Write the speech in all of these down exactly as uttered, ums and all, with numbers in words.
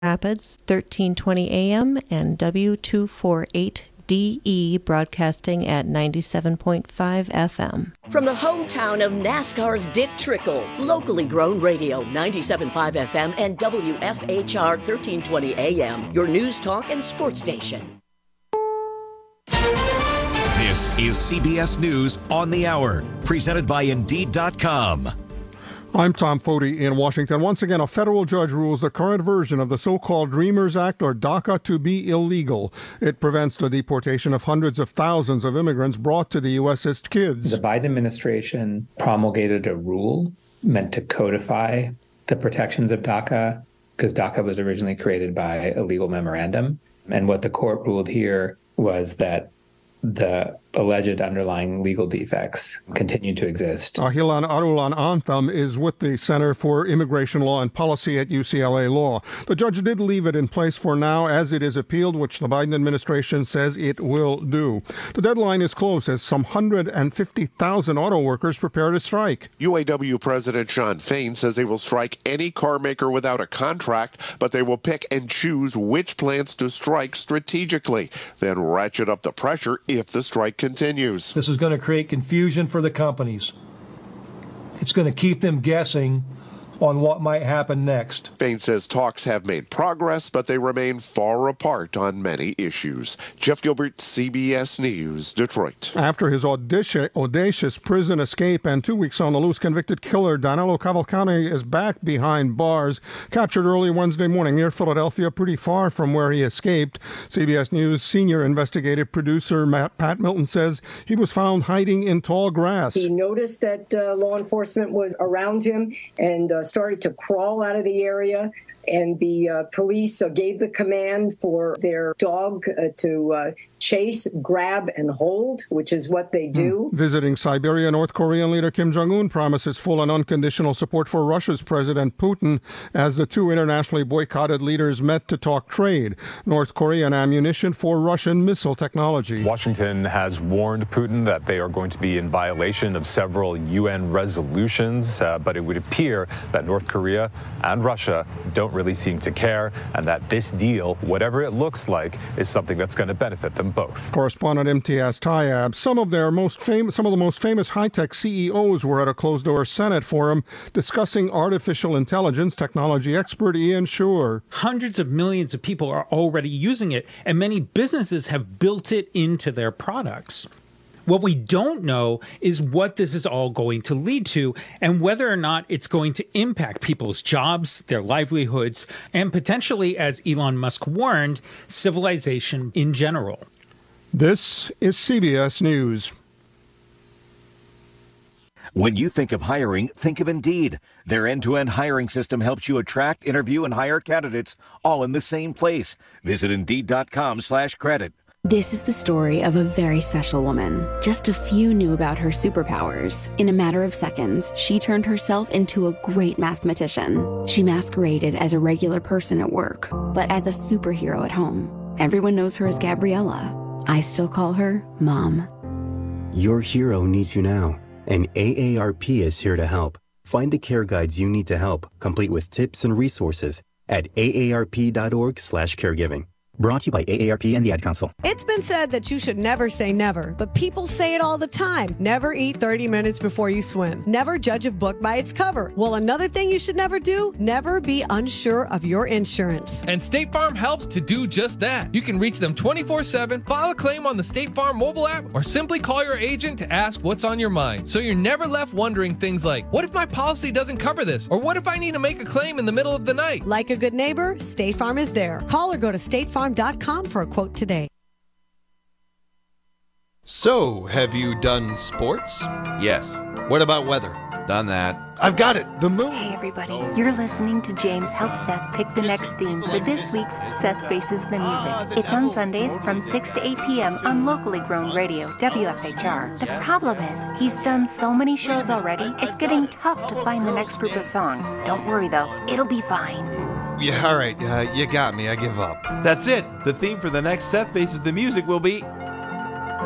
Rapids, thirteen twenty A M, and W two forty-eight D E broadcasting at ninety-seven point five F M. From the hometown of NASCAR's Dick Trickle, locally grown radio, ninety-seven point five F M and W F H R thirteen twenty A M, your news talk and sports station. This is C B S News on the Hour, presented by Indeed dot com. I'm Tom Foti in Washington. Once again, a federal judge rules the current version of the so-called Dreamers Act, or DACA, to be illegal. It prevents the deportation of hundreds of thousands of immigrants brought to the U S as kids. The Biden administration promulgated a rule meant to codify the protections of DACA, because DACA was originally created by a legal memorandum. And what the court ruled here was that the alleged underlying legal defects continue to exist. Ahilan Arulan Anthem is with the Center for Immigration Law and Policy at U C L A Law. The judge did leave it in place for now as it is appealed, which the Biden administration says it will do. The deadline is close as some one hundred fifty thousand auto workers prepare to strike. U A W President Shawn Fain says they will strike any car maker without a contract, but they will pick and choose which plants to strike strategically, then ratchet up the pressure if the strike continues. This is going to create confusion for the companies. It's going to keep them guessing on what might happen next. Fain says talks have made progress, but they remain far apart on many issues. Jeff Gilbert, C B S News, Detroit. After his audacious, audacious prison escape and two weeks on the loose, convicted killer Danilo Cavalcante is back behind bars. Captured early Wednesday morning near Philadelphia, pretty far from where he escaped. C B S News senior investigative producer Matt, Pat Milton says he was found hiding in tall grass. He noticed that uh, law enforcement was around him and uh, started to crawl out of the area, and the uh, police uh, gave the command for their dog uh, to uh, chase, grab, and hold, which is what they do. Mm. Visiting Siberia, North Korean leader Kim Jong-un promises full and unconditional support for Russia's President Putin as the two internationally boycotted leaders met to talk trade. North Korean ammunition for Russian missile technology. Washington has warned Putin that they are going to be in violation of several U N resolutions, uh, but it would appear that North Korea and Russia don't really seem to care, and that this deal, whatever it looks like, is something that's going to benefit them both. Correspondent Imtiaz Tayyab. Some of their most famous, some of the most famous high-tech C E Os were at a closed-door Senate forum discussing artificial intelligence. Technology expert Ian Schuer. Hundreds of millions of people are already using it, and many businesses have built it into their products. What we don't know is what this is all going to lead to and whether or not it's going to impact people's jobs, their livelihoods, and potentially, as Elon Musk warned, civilization in general. This is C B S News. When you think of hiring, think of Indeed. Their end-to-end hiring system helps you attract, interview, and hire candidates all in the same place. Visit Indeed dot com slash credit. This is the story of a very special woman. Just a few knew about her superpowers. In a matter of seconds, she turned herself into a great mathematician. She masqueraded as a regular person at work, but as a superhero at home. Everyone knows her as Gabriella. I still call her Mom. Your hero needs you now, and A A R P is here to help. Find the care guides you need to help, complete with tips and resources at A A R P dot org slash caregiving. Brought to you by A A R P and the Ad Council. It's been said that you should never say never, but people say it all the time. Never eat thirty minutes before you swim. Never judge a book by its cover. Well, another thing you should never do, never be unsure of your insurance. And State Farm helps to do just that. You can reach them twenty-four seven, file a claim on the State Farm mobile app, or simply call your agent to ask what's on your mind. So you're never left wondering things like, what if my policy doesn't cover this? Or what if I need to make a claim in the middle of the night? Like a good neighbor, State Farm is there. Call or go to state farm dot com for a quote today. So, have you done sports? Yes. What about weather? Done that. I've got it, the moon. Hey everybody, you're listening to James help Seth pick the next theme for this week's Seth Faces the Music. It's on Sundays from six to eight p.m. on locally grown radio, W F H R. The problem is, he's done so many shows already, it's getting tough to find the next group of songs. Don't worry though, it'll be fine. Yeah, all right, uh, you got me, I give up. That's it. The theme for the next Seth Faces the Music will be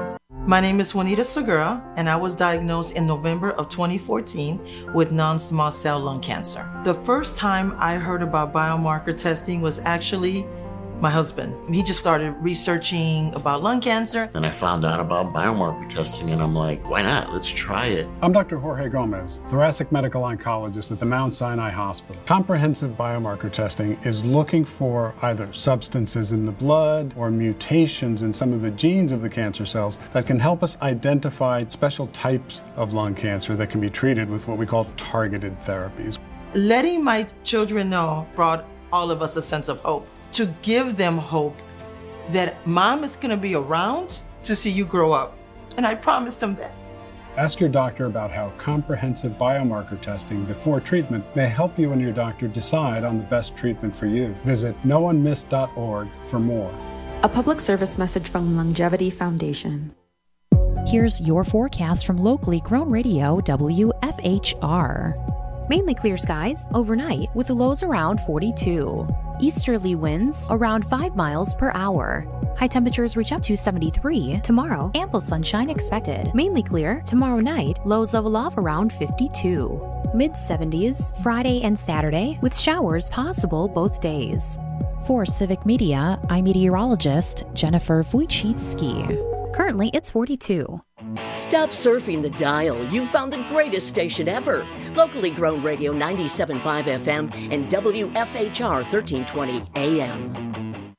My name is Juanita Segura, and I was diagnosed in November of twenty fourteen with non-small cell lung cancer. The first time I heard about biomarker testing was actually my husband. He just started researching about lung cancer. And I found out about biomarker testing, and I'm like, why not? Let's try it. I'm Doctor Jorge Gomez, thoracic medical oncologist at the Mount Sinai Hospital. Comprehensive biomarker testing is looking for either substances in the blood or mutations in some of the genes of the cancer cells that can help us identify special types of lung cancer that can be treated with what we call targeted therapies. Letting my children know brought all of us a sense of hope. To give them hope that mom is going to be around to see you grow up. And I promised them that. Ask your doctor about how comprehensive biomarker testing before treatment may help you and your doctor decide on the best treatment for you. Visit no one missed dot org for more. A public service message from Longevity Foundation. Here's your forecast from locally grown radio W F H R. Mainly clear skies overnight with the lows around forty-two. Easterly winds around five miles per hour. High temperatures reach up to seventy-three. Tomorrow, ample sunshine expected. Mainly clear tomorrow night, lows level off around fifty-two. Mid seventies Friday and Saturday with showers possible both days. For Civic Media, I'm meteorologist Jennifer Wojcicki. Currently, it's forty-two. Stop surfing the dial. You've found the greatest station ever. Locally grown radio ninety-seven point five F M and W F H R thirteen twenty A M.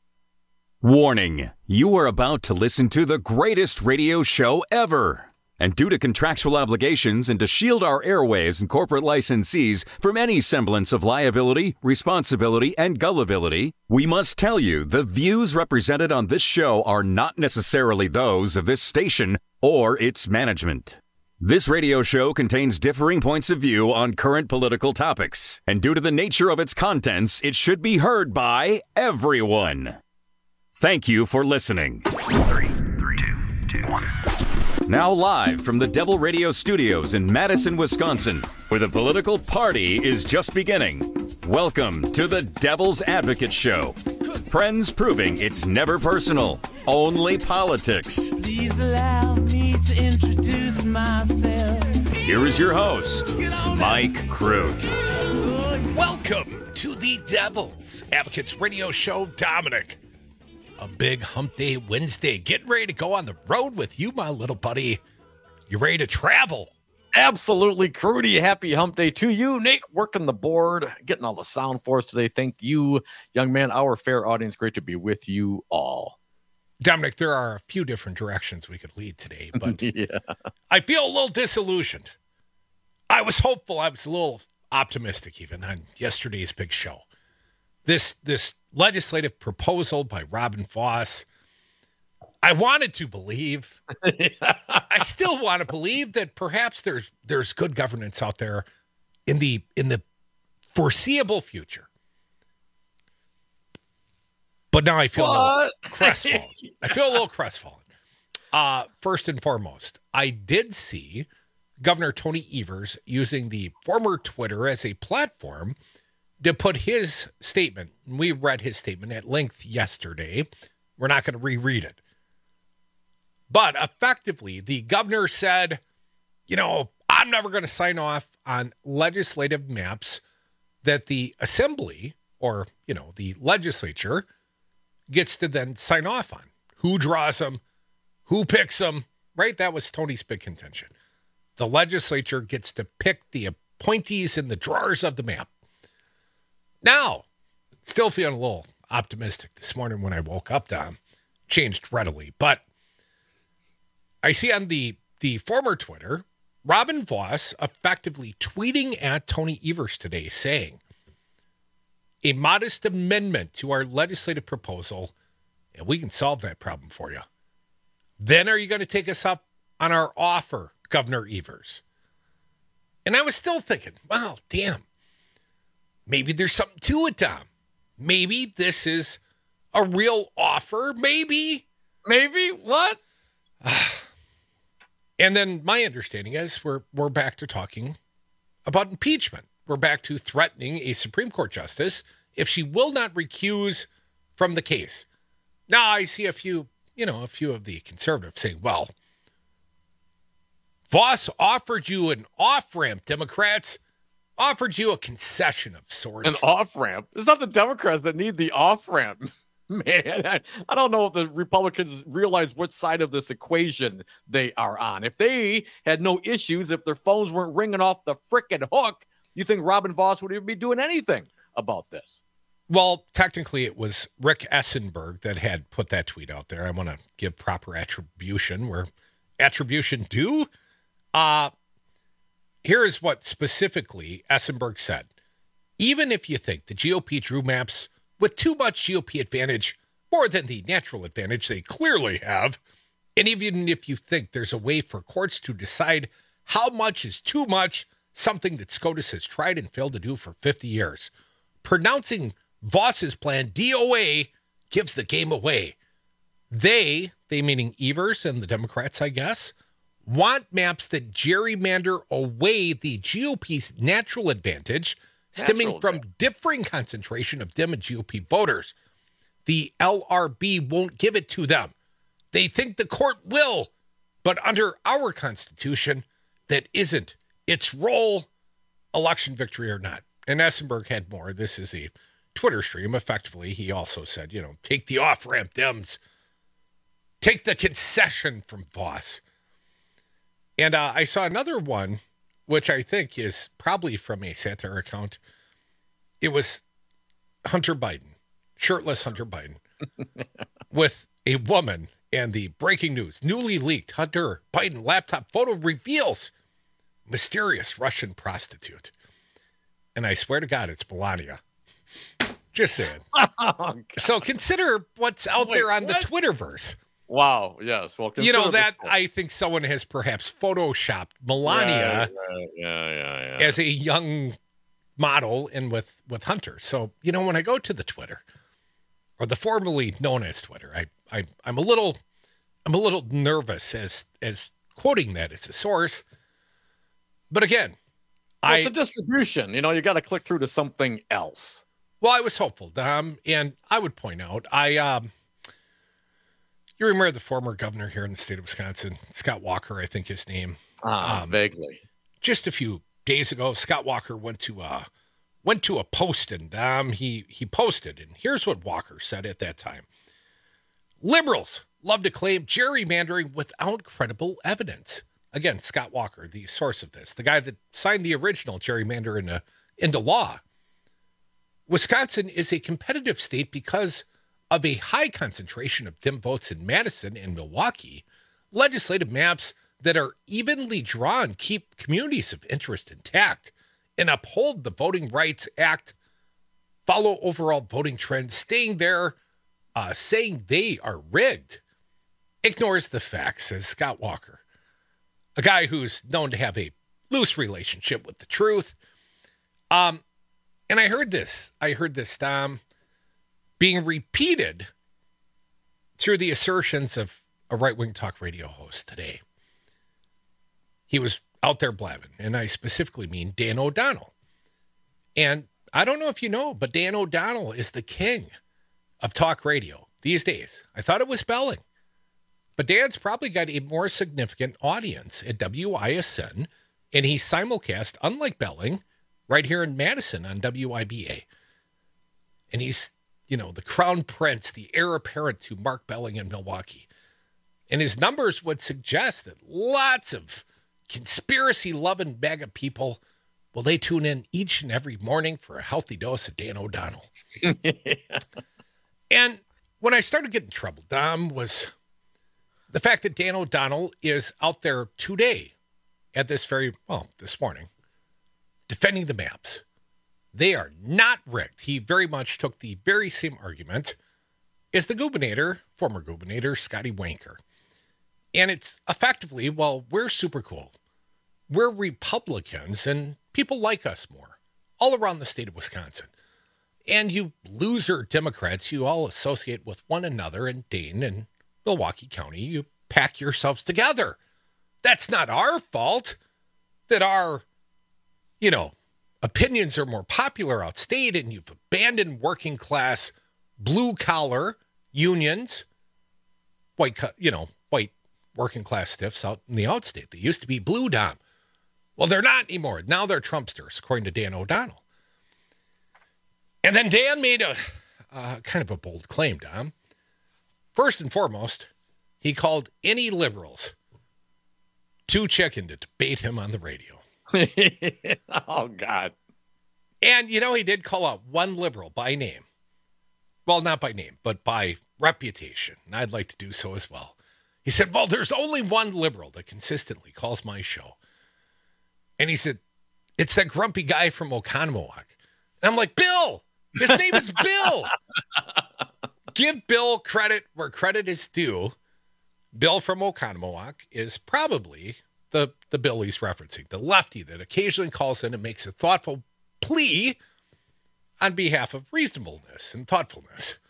Warning, you are about to listen to the greatest radio show ever. And due to contractual obligations and to shield our airwaves and corporate licensees from any semblance of liability, responsibility, and gullibility, we must tell you the views represented on this show are not necessarily those of this station or its management. This radio show contains differing points of view on current political topics, and due to the nature of its contents, it should be heard by everyone. Thank you for listening. Three, three, two, two, one. Now live from the Devil Radio Studios in Madison, Wisconsin, where the political party is just beginning. Welcome to the Devil's Advocate Show. Friends proving it's never personal, only politics. Please allow me to introduce myself. Here is your host, Mike Crute. Welcome to the Devil's Advocates Radio Show, Dominic. A big hump day Wednesday. Getting ready to go on the road with you, my little buddy. You ready to travel? Absolutely, Crudy. Happy hump day to you. Nate, working the board, getting all the sound for us today. Thank you, young man, our fair audience. Great to be with you all. Dominic, there are a few different directions we could lead today, but yeah. I feel a little disillusioned. I was hopeful. I was a little optimistic even on yesterday's big show. This, this, legislative proposal by Robin Vos. I wanted to believe, I still want to believe that perhaps there's there's good governance out there in the in the foreseeable future. But now I feel what? a little crestfallen. I feel a little crestfallen. Uh, first and foremost, I did see Governor Tony Evers using the former Twitter as a platform to put his statement. We read his statement at length yesterday. We're not going to reread it. But effectively, the governor said, you know, I'm never going to sign off on legislative maps that the assembly or, you know, the legislature gets to then sign off on. Who draws them? Who picks them? Right? That was Tony's big contention. The legislature gets to pick the appointees in the drawers of the map. Now, still feeling a little optimistic this morning when I woke up, Dom. Changed readily. But I see on the, the former Twitter, Robin Vos effectively tweeting at Tony Evers today saying, a modest amendment to our legislative proposal, and we can solve that problem for you. Then are you going to take us up on our offer, Governor Evers? And I was still thinking, well, damn. Maybe there's something to it, Tom. Maybe this is a real offer. Maybe. Maybe? What? And then my understanding is we're we're back to talking about impeachment. We're back to threatening a Supreme Court justice if she will not recuse from the case. Now, I see a few you know, a few of the conservatives saying, well, Vos offered you an off-ramp, Democrats. Offered you a concession of sorts. An off-ramp? It's not the Democrats that need the off-ramp. Man, I, I don't know if the Republicans realize what side of this equation they are on. If they had no issues, if their phones weren't ringing off the frickin' hook, you think Robin Vos would even be doing anything about this? Well, technically it was Rick Essenberg that had put that tweet out there. I want to give proper attribution where attribution due. Uh, here is what specifically Essenberg said. Even if you think the G O P drew maps with too much G O P advantage, more than the natural advantage they clearly have, and even if you think there's a way for courts to decide how much is too much, something that SCOTUS has tried and failed to do for fifty years, pronouncing Vos's plan D O A gives the game away. They, they meaning Evers and the Democrats, I guess, want maps that gerrymander away the G O P's natural advantage, stemming natural from advantage. differing concentration of Dem and G O P voters. The L R B won't give it to them. They think the court will, but under our Constitution, that isn't its role, election victory or not. And Essenberg had more. This is a Twitter stream. Effectively, he also said, you know, take the off-ramp, Dems. Take the concession from Vos. And uh, I saw another one, which I think is probably from a satire account. It was Hunter Biden, shirtless Hunter Biden, with a woman, and the breaking news, newly leaked Hunter Biden laptop photo reveals mysterious Russian prostitute. And I swear to God, it's Melania. Just saying. Oh, so consider what's out Wait, there on what? the Twitterverse. Wow. Yes. Well, you know that I think someone has perhaps photoshopped Melania yeah, yeah, yeah, yeah, yeah. as a young model and with, with Hunter. So, you know, when I go to the Twitter, or the formerly known as Twitter, I, I I'm a little I'm a little nervous as as quoting that as a source. But again, well, I it's a distribution. You know, you got to click through to something else. Well, I was hopeful, Dom, and I would point out, I um, you remember the former governor here in the state of Wisconsin, Scott Walker, I think his name. Ah, um, vaguely. Just a few days ago, Scott Walker went to uh went to a post, and um, he he posted, and here's what Walker said at that time: liberals love to claim gerrymandering without credible evidence. Again, Scott Walker, the source of this, the guy that signed the original gerrymander into into law. Wisconsin is a competitive state because of a high concentration of Dem votes in Madison and Milwaukee. Legislative maps that are evenly drawn keep communities of interest intact and uphold the Voting Rights Act, follow overall voting trends. Staying there, uh, saying they are rigged, ignores the facts, says Scott Walker, a guy who's known to have a loose relationship with the truth. Um, and I heard this, I heard this, Tom, being repeated through the assertions of a right-wing talk radio host today. He was out there blabbing, and I specifically mean Dan O'Donnell. And I don't know if you know, but Dan O'Donnell is the king of talk radio these days. I thought it was Belling. But Dan's probably got a more significant audience at W I S N, and he's simulcast, unlike Belling, right here in Madison on W I B A. And he's, you know, the crown prince, the heir apparent to Mark Belling in Milwaukee. And his numbers would suggest that lots of conspiracy-loving MAGA people, well, they tune in each and every morning for a healthy dose of Dan O'Donnell. And when I started getting trouble, Dom, was the fact that Dan O'Donnell is out there today at this very, well, this morning, defending the maps. They are not rigged. He very much took the very same argument as the gubernator, former gubernator, Scotty Wanker. And it's effectively, well, we're super cool. We're Republicans, and people like us more all around the state of Wisconsin. And you loser Democrats, you all associate with one another in Dane and Milwaukee County. You pack yourselves together. That's not our fault that our, you know, opinions are more popular outstate, and you've abandoned working class, blue collar unions white, you know, white working class stiffs out in the outstate. They used to be blue, Dom. Well, they're not anymore. Now they're Trumpsters, according to Dan O'Donnell. And then Dan made a uh, kind of a bold claim, Dom. First and foremost, he called any liberals too chicken to debate him on the radio. Oh, God. And, you know, he did call out one liberal by name. Well, not by name, but by reputation. And I'd like to do so as well. He said, well, there's only one liberal that consistently calls my show. And he said, it's that grumpy guy from Oconomowoc. And I'm like, Bill, his name is Bill. Give Bill credit where credit is due. Bill from Oconomowoc is probably the, the Bill he's referencing, the lefty that occasionally calls in and makes a thoughtful plea on behalf of reasonableness and thoughtfulness.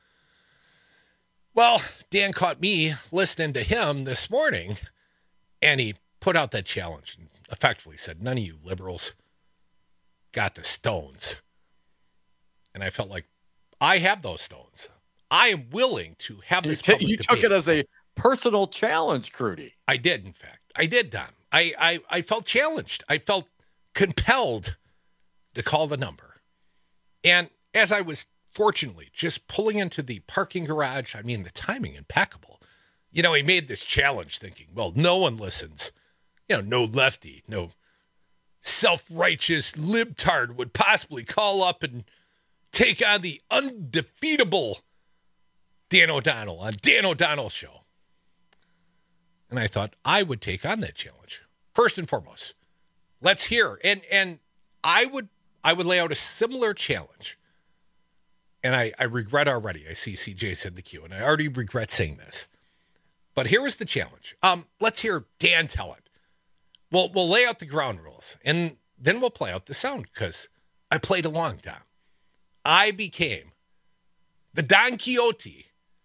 Well, Dan caught me listening to him this morning, and he put out that challenge and effectively said, none of you liberals got the stones. And I felt like I have those stones. I am willing to have this You, public t- you debate. took it as a personal challenge, Crudy. I did, in fact. I did, Don. I, I, I felt challenged. I felt compelled to call the number. And as I was fortunately just pulling into the parking garage, I mean, the timing impeccable. You know, he made this challenge thinking, well, no one listens. You know, no lefty, no self-righteous libtard would possibly call up and take on the undefeatable Dan O'Donnell on Dan O'Donnell Show. And I thought I would take on that challenge. First and foremost, let's hear. And and I would I would lay out a similar challenge. And I, I regret already. I see C J said the queue, and I already regret saying this. But here is the challenge. Um, let's hear Dan tell it. We'll, we'll lay out the ground rules, and then we'll play out the sound, because I played along, Don. I became the Don Quixote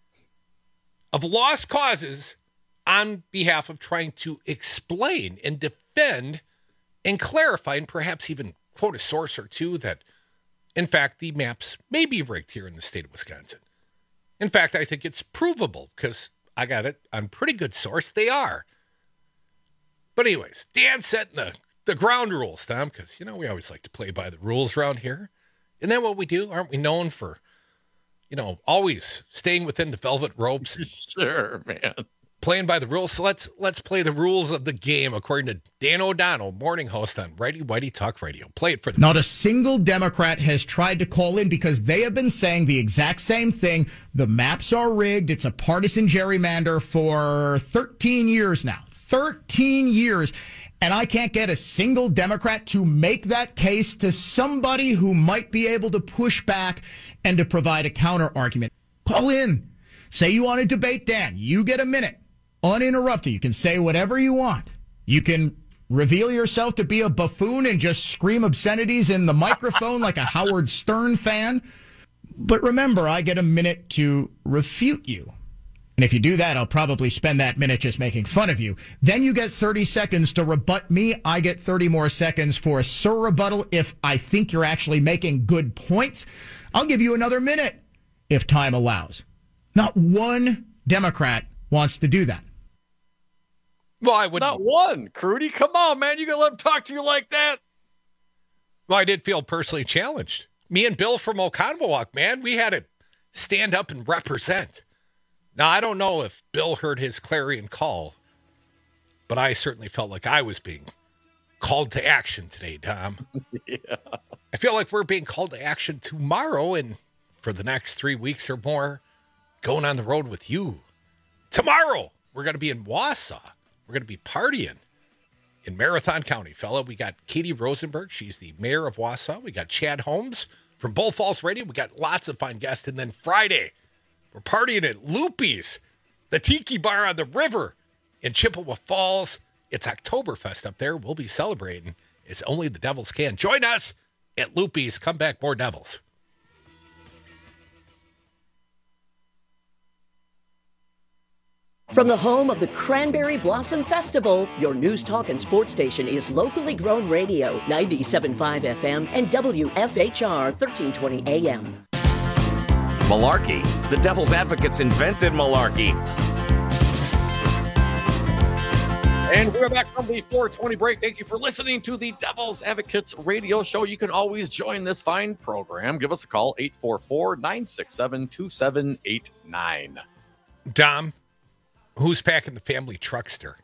of lost causes on behalf of trying to explain and defend and clarify and perhaps even quote a source or two that, in fact, the maps may be rigged here in the state of Wisconsin. In fact, I think it's provable because I got it on pretty good source. They are. But anyways, Dan setting the, the ground rules, Tom, because, you know, we always like to play by the rules around here. Isn't that what we do? Aren't we known for, you know, always staying within the velvet ropes? Sure, man. Playing by the rules. So let's let's play the rules of the game according to Dan O'Donnell, morning host on Righty Whitey Talk Radio. Play it for them. Not a single Democrat has tried to call in because they have been saying the exact same thing. The maps are rigged. It's a partisan gerrymander for thirteen years now. thirteen years. And I can't get a single Democrat to make that case to somebody who might be able to push back and to provide a counter argument. Call in. Say you want to debate Dan. You get a minute. Uninterrupted. You can say whatever you want. You can reveal yourself to be a buffoon and just scream obscenities in the microphone like a Howard Stern fan. But remember, I get a minute to refute you. And if you do that, I'll probably spend that minute just making fun of you. Then you get thirty seconds to rebut me. I get thirty more seconds for a sur rebuttal if I think you're actually making good points. I'll give you another minute if time allows. Not one Democrat wants to do that. Well, I would not one. Crudy, come on, man. You gonna let him talk to you like that? Well, I did feel personally challenged. Me and Bill from Oconomowoc, man, we had to stand up and represent. Now, I don't know if Bill heard his clarion call, but I certainly felt like I was being called to action today, Dom. Yeah. I feel like we're being called to action tomorrow and for the next three weeks or more, going on the road with you. Tomorrow, we're going to be in Wausau. We're going to be partying in Marathon County, fella. We got Katie Rosenberg. She's the mayor of Wausau. We got Chad Holmes from Bull Falls Radio. We got lots of fine guests. And then Friday, we're partying at Loopy's, the tiki bar on the river in Chippewa Falls. It's Oktoberfest up there. We'll be celebrating as only the Devils can. Join us at Loopy's. Come back, more Devils. From the home of the Cranberry Blossom Festival, your news, talk, and sports station is locally grown radio, ninety-seven point five F M and W F H R thirteen twenty A M. Malarkey. The Devil's Advocates invented malarkey. And we're back from the four twenty break. Thank you for listening to the Devil's Advocates radio show. You can always join this fine program. Give us a call, eight four four, nine six seven, two seven eight nine. Dom, who's packing the family truckster?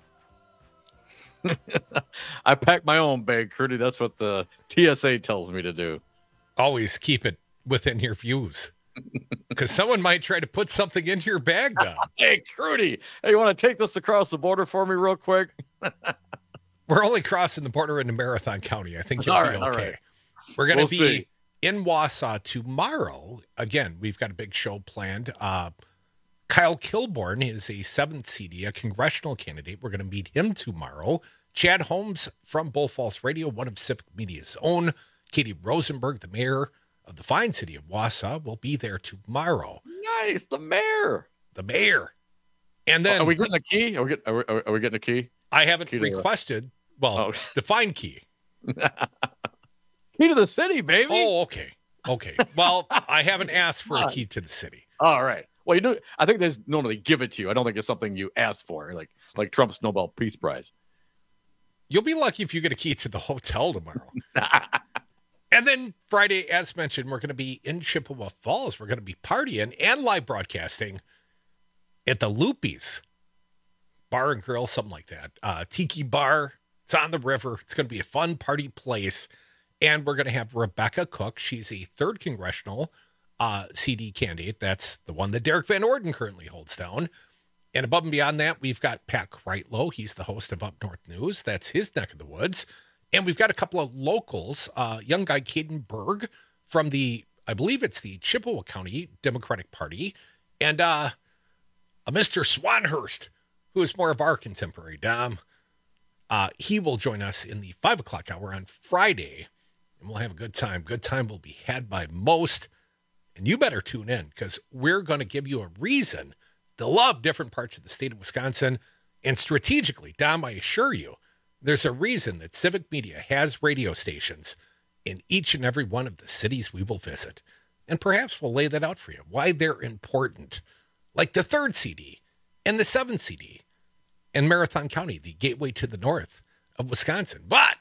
I pack my own bag, Crudy. That's what the T S A tells me to do. Always keep it within your views. Because someone might try to put something in your bag, Dom. Hey, Crudy, hey, you want to take this across the border for me real quick? We're only crossing the border into Marathon County. I think you'll all be right, okay. All right. We're going to We'll be see. in Wausau tomorrow. Again, we've got a big show planned. Uh, Kyle Kilborn is a seventh C D, a congressional candidate. We're going to meet him tomorrow. Chad Holmes from Bull Falls Radio, one of Civic Media's own. Katie Rosenberg, the mayor of the fine city of Wausau, will be there tomorrow. Nice, the mayor. The mayor. And then... Are we getting a key? Are we, get, are we, are we getting a key? I haven't Key to the- requested... Well, Oh. define key. Key to the city, baby. Oh, okay. Okay. Well, I haven't asked for a key to the city. All right. Well, you know, I think they normally give it to you. I don't think it's something you ask for, like like Trump's Nobel Peace Prize. You'll be lucky if you get a key to the hotel tomorrow. And then Friday, as mentioned, we're going to be in Chippewa Falls. We're going to be partying and live broadcasting at the Loopies Bar and Grill, something like that. Uh, Tiki Bar. It's on the river. It's going to be a fun party place. And we're going to have Rebecca Cook. She's a third congressional uh, C D candidate. That's the one that Derek Van Orden currently holds down. And above and beyond that, we've got Pat Kreitlow. He's the host of Up North News. That's his neck of the woods. And we've got a couple of locals, uh, young guy Caden Berg from the, I believe it's the Chippewa County Democratic Party, and uh, a Mister Swanhurst, who is more of our contemporary, Dom. Uh, he will join us in the five o'clock hour on Friday, and we'll have a good time. Good time will be had by most, and you better tune in because we're going to give you a reason to love different parts of the state of Wisconsin, and strategically, Dom, I assure you, there's a reason that Civic Media has radio stations in each and every one of the cities we will visit. And perhaps we'll lay that out for you, why they're important. Like the third C D and the seventh C D in Marathon County, the gateway to the north of Wisconsin. But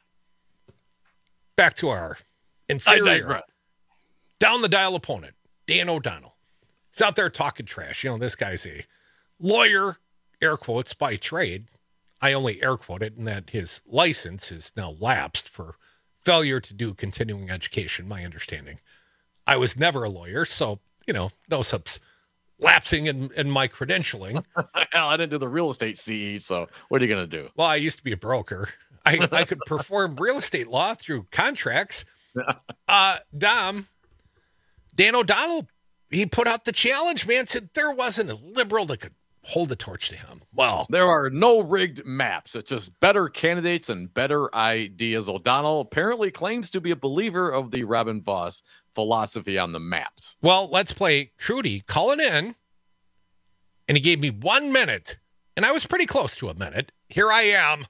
back to our inferior, I digress. down the dial opponent, Dan O'Donnell. He's out there talking trash. You know, this guy's a lawyer, air quotes, by trade. I only air quote it in that his license is now lapsed for failure to do continuing education, my understanding. I was never a lawyer, so, you know, no subs lapsing in, in my credentialing. Hell, I didn't do the real estate C E, so what are you going to do? Well, I used to be a broker. I, I could perform real estate law through contracts. Uh, Dom, Dan O'Donnell, he put out the challenge, man, said there wasn't a liberal that could hold the torch to him. Well, there are no rigged maps. It's just better candidates and better ideas. O'Donnell apparently claims to be a believer of the Robin Voss philosophy on the maps. Well, let's play Trudy calling in, and he gave me one minute, and I was pretty close to a minute. Here I am.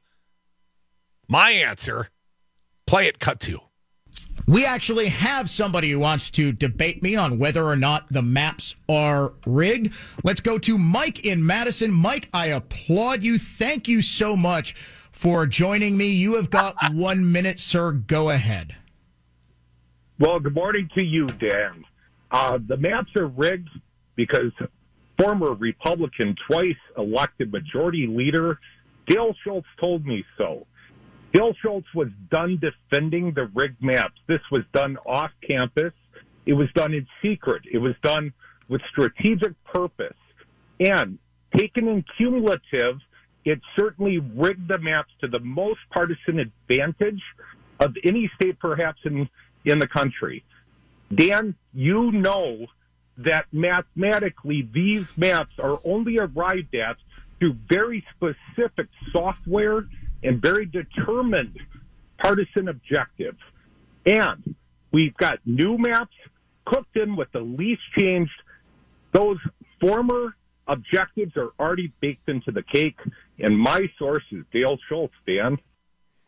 My answer. Play it, cut to. We actually have somebody who wants to debate me on whether or not the maps are rigged. Let's go to Mike in Madison. Mike, I applaud you. Thank you so much for joining me. You have got one minute, sir. Go ahead. Well, good morning to you, Dan. Uh, the maps are rigged because former Republican, twice elected majority leader Dale Schultz told me so. Dale Schultz was done defending the rigged maps. This was done off campus. It was done in secret. It was done with strategic purpose. And taken in cumulative, it certainly rigged the maps to the most partisan advantage of any state perhaps in, in the country. Dan, you know that mathematically these maps are only arrived at through very specific software and very determined partisan objectives. And we've got new maps cooked in with the least changed. Those former objectives are already baked into the cake. And my source is Dale Schultz, Dan.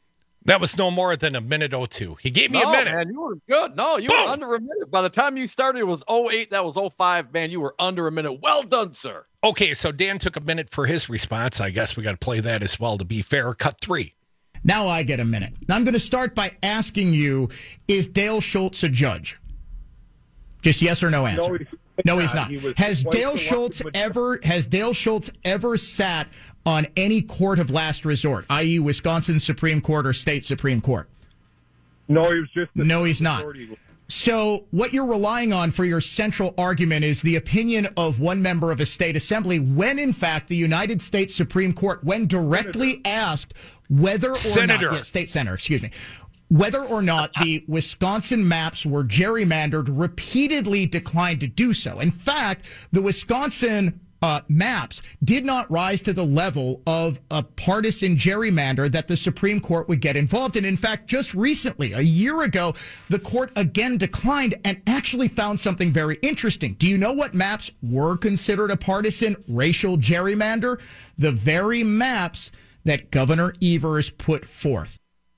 That was no more than a minute oh two. He gave me no, a minute. Man, you were good. No, you Boom! were under a minute. By the time you started, it was oh eight. That was oh five. Man, you were under a minute. Well done, sir. Okay, so Dan took a minute for his response. I guess we got to play that as well to be fair. Cut three. Now I get a minute. I'm going to start by asking you, is Dale Schultz a judge? Just yes or no answer. No, he's, no, he's not. He has Dale Schultz ever has Dale Schultz ever sat on any court of last resort, that is. Wisconsin Supreme Court or state Supreme Court? No, he was just No, he's not. So what you're relying on for your central argument is the opinion of one member of a state assembly when, in fact, the United States Supreme Court, when directly Senator. asked whether or Senator. not... Yeah, state senator, excuse me. Whether or not the Wisconsin maps were gerrymandered, repeatedly declined to do so. In fact, the Wisconsin uh, maps did not rise to the level of a partisan gerrymander that the Supreme Court would get involved in. In fact, just recently, a year ago, the court again declined and actually found something very interesting. Do you know what maps were considered a partisan racial gerrymander? The very maps that Governor Evers put forth.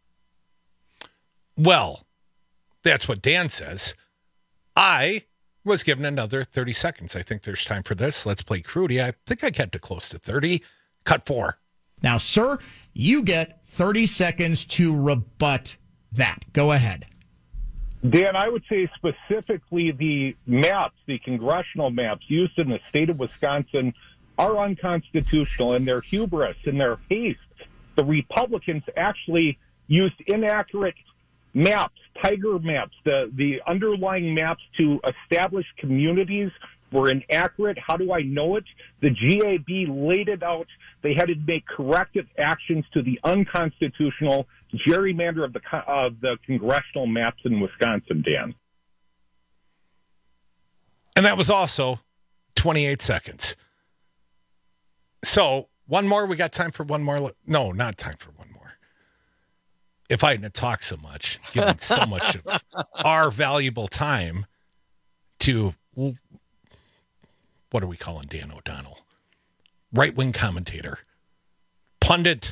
Well, that's what Dan says. I was given another thirty seconds. I think there's time for this. Let's play Crudy. I think I kept it close to thirty. Cut four. Now, sir, you get thirty seconds to rebut that. Go ahead. Dan, I would say specifically the maps, the congressional maps used in the state of Wisconsin are unconstitutional in their hubris, in their haste. The Republicans actually used inaccurate maps, tiger maps, the, the underlying maps to establish communities were inaccurate. How do I know it? The G A B laid it out. They had to make corrective actions to the unconstitutional gerrymander of the of the congressional maps in Wisconsin, Dan. And that was also twenty-eight seconds. So one more. We got time for one more. No, not time for one more. If I hadn't talked so much, given so much of our valuable time to, what are we calling Dan O'Donnell? Right-wing commentator, pundit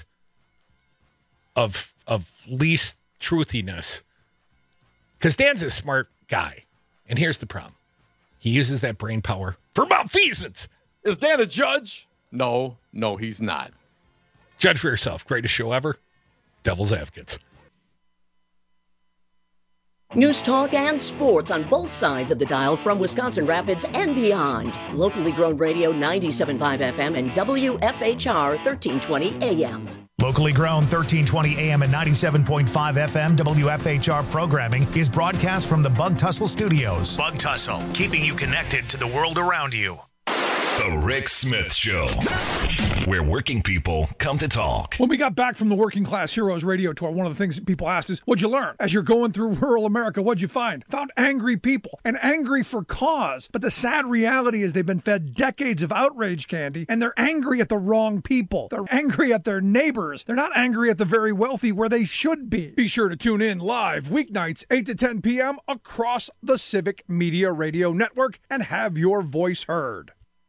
of of least truthiness. Because Dan's a smart guy. And here's the problem. He uses that brain power for malfeasance. Is Dan a judge? No, no, he's not. Judge for yourself. Greatest show ever. Devil's Advocates. News talk and sports on both sides of the dial from Wisconsin Rapids and beyond. Locally grown radio ninety-seven point five F M and W F H R thirteen twenty A M. Locally grown thirteen twenty A M and ninety-seven point five F M W F H R programming is broadcast from the Bug Tussle Studios. Bug Tussle, keeping you connected to the world around you. The Rick Smith Show, where working people come to talk. When we got back from the Working Class Heroes radio tour, one of the things that people asked is, what'd you learn? As you're going through rural America, what'd you find? Found angry people, and angry for cause. But the sad reality is they've been fed decades of outrage candy, and they're angry at the wrong people. They're angry at their neighbors. They're not angry at the very wealthy where they should be. Be sure to tune in live weeknights, eight to ten p.m. across the Civic Media Radio Network and have your voice heard.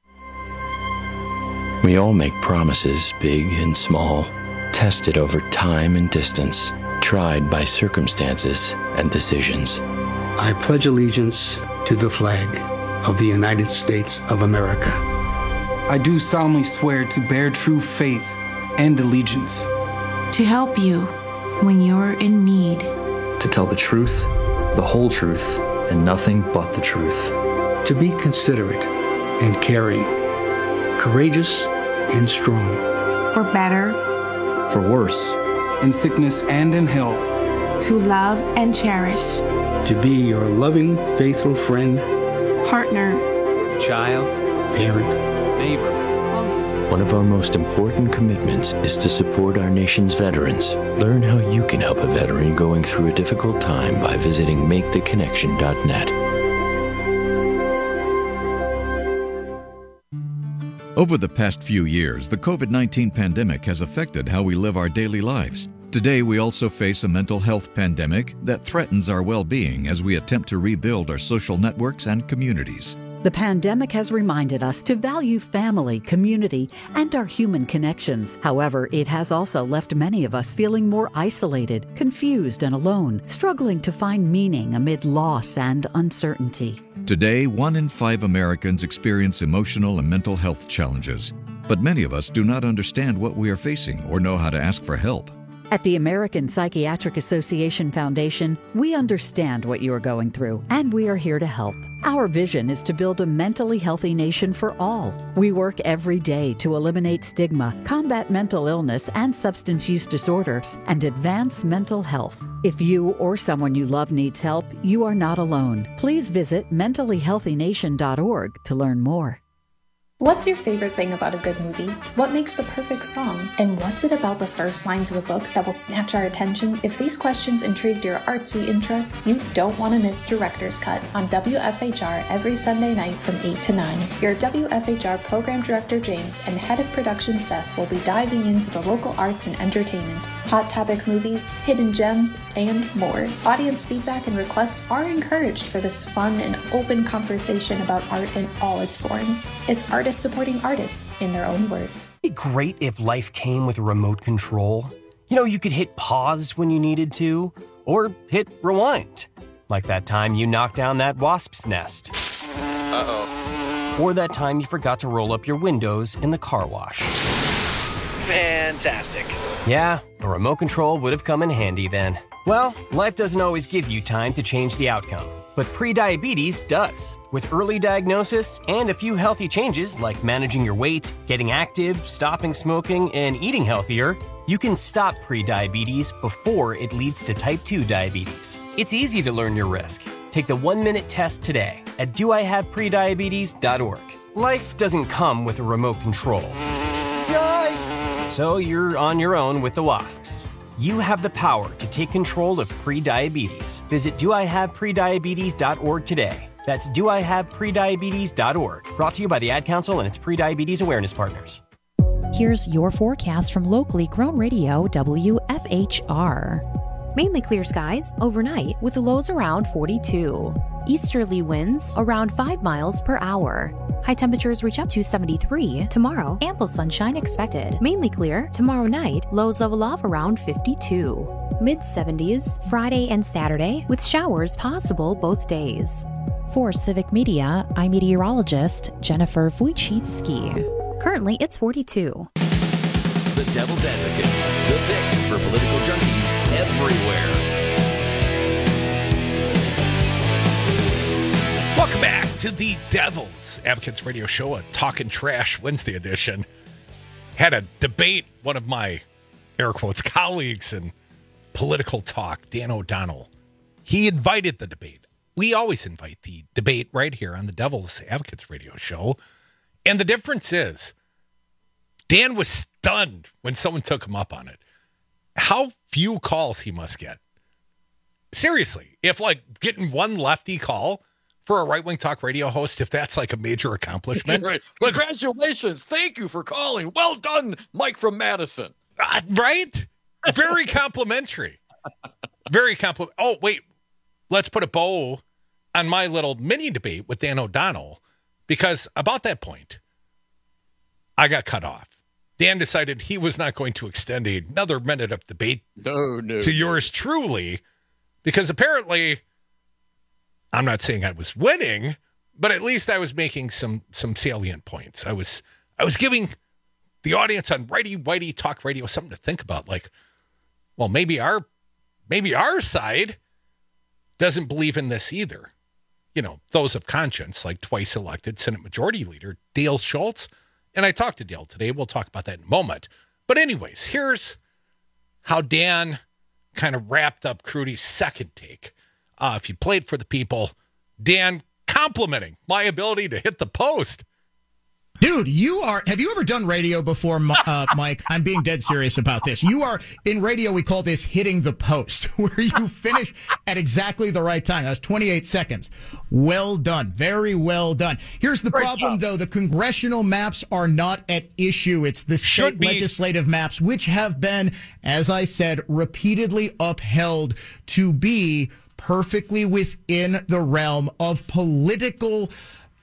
We all make promises, big and small, tested over time and distance, tried by circumstances and decisions. I pledge allegiance to the flag of the United States of America. I do solemnly swear to bear true faith and allegiance. To help you when you're in need. To tell the truth, the whole truth, and nothing but the truth. To be considerate and caring, courageous and strong. For better. For worse. In sickness and in health. To love and cherish. To be your loving, faithful friend. Partner. Child. Parent. Neighbor. One of our most important commitments is to support our nation's veterans. Learn how you can help a veteran going through a difficult time by visiting make the connection dot net. Over the past few years, the covid nineteen pandemic has affected how we live our daily lives. Today, we also face a mental health pandemic that threatens our well-being as we attempt to rebuild our social networks and communities. The pandemic has reminded us to value family, community, and our human connections. However, it has also left many of us feeling more isolated, confused, and alone, struggling to find meaning amid loss and uncertainty. Today, one in five Americans experience emotional and mental health challenges, but many of us do not understand what we are facing or know how to ask for help. At the American Psychiatric Association Foundation, we understand what you are going through, and we are here to help. Our vision is to build a mentally healthy nation for all. We work every day to eliminate stigma, combat mental illness and substance use disorders, and advance mental health. If you or someone you love needs help, you are not alone. Please visit mentally healthy nation dot org to learn more. What's your favorite thing about a good movie? What makes the perfect song? And what's it about the first lines of a book that will snatch our attention? If these questions intrigued your artsy interest, you don't want to miss Director's Cut on W F H R every Sunday night from eight to nine. Your W F H R Program Director James and Head of Production Seth will be diving into the local arts and entertainment, hot topic movies, hidden gems, and more. Audience feedback and requests are encouraged for this fun and open conversation about art in all its forms. It's artists supporting artists in their own words. It'd be great if life came with a remote control. You know, you could hit pause when you needed to, or hit rewind. Like that time you knocked down that wasp's nest. Uh-oh. Or that time you forgot to roll up your windows in the car wash. Fantastic. Yeah, a remote control would have come in handy then. Well, life doesn't always give you time to change the outcome, but prediabetes does. With early diagnosis and a few healthy changes like managing your weight, getting active, stopping smoking, and eating healthier, you can stop prediabetes before it leads to type two diabetes. It's easy to learn your risk. Take the one-minute test today at do I have prediabetes dot org. Life doesn't come with a remote control. Yikes! So you're on your own with the wasps. You have the power to take control of prediabetes. Visit do I have prediabetes dot org today. That's do I have prediabetes dot org. Brought to you by the Ad Council and its prediabetes awareness partners. Here's your forecast from locally grown radio W F H R. Mainly clear skies overnight with the lows around forty-two. Easterly winds around five miles per hour. High temperatures reach up to seventy-three. Tomorrow, ample sunshine expected. Mainly clear. Tomorrow night, lows level off around fifty-two. Mid seventies Friday and Saturday with showers possible both days. For Civic Media, I'm meteorologist Jennifer Wojcicki. Currently, it's forty-two. The Devil's Advocates, the fix for political junkies everywhere. Welcome back to the Devil's Advocates Radio Show, a Talkin' Trash Wednesday edition. Had a debate, one of my, air quotes, colleagues in political talk, Dan O'Donnell. He invited the debate. We always invite the debate right here on the Devil's Advocates Radio Show. And the difference is, Dan was stunned when someone took him up on it. How few calls he must get. Seriously, if like getting one lefty call for a right-wing talk radio host, if that's like a major accomplishment. Right. Congratulations. Thank you for calling. Well done, Mike from Madison. Uh, right? Very complimentary. Very compliment. Oh, wait. Let's put a bow on my little mini debate with Dan O'Donnell, because about that point, I got cut off. Dan decided he was not going to extend another minute of debate no, no, to no. yours truly, because apparently, I'm not saying I was winning, but at least I was making some some salient points. I was I was giving the audience on Righty Whitey Talk Radio something to think about. Like, well, maybe our maybe our side doesn't believe in this either. You know, those of conscience, like twice elected Senate Majority Leader Dale Schultz. And I talked to Dale today. We'll talk about that in a moment. But anyways, here's how Dan kind of wrapped up Crudy's second take. Uh, if you played for the people, Dan complimenting my ability to hit the post. Dude, you are, have you ever done radio before, uh, Mike? I'm being dead serious about this. You are, in radio, we call this hitting the post, where you finish at exactly the right time. That's twenty-eight seconds. Well done. Very well done. Here's the Great problem, job. though. The congressional maps are not at issue. It's the state legislative maps, which have been, as I said, repeatedly upheld to be perfectly within the realm of political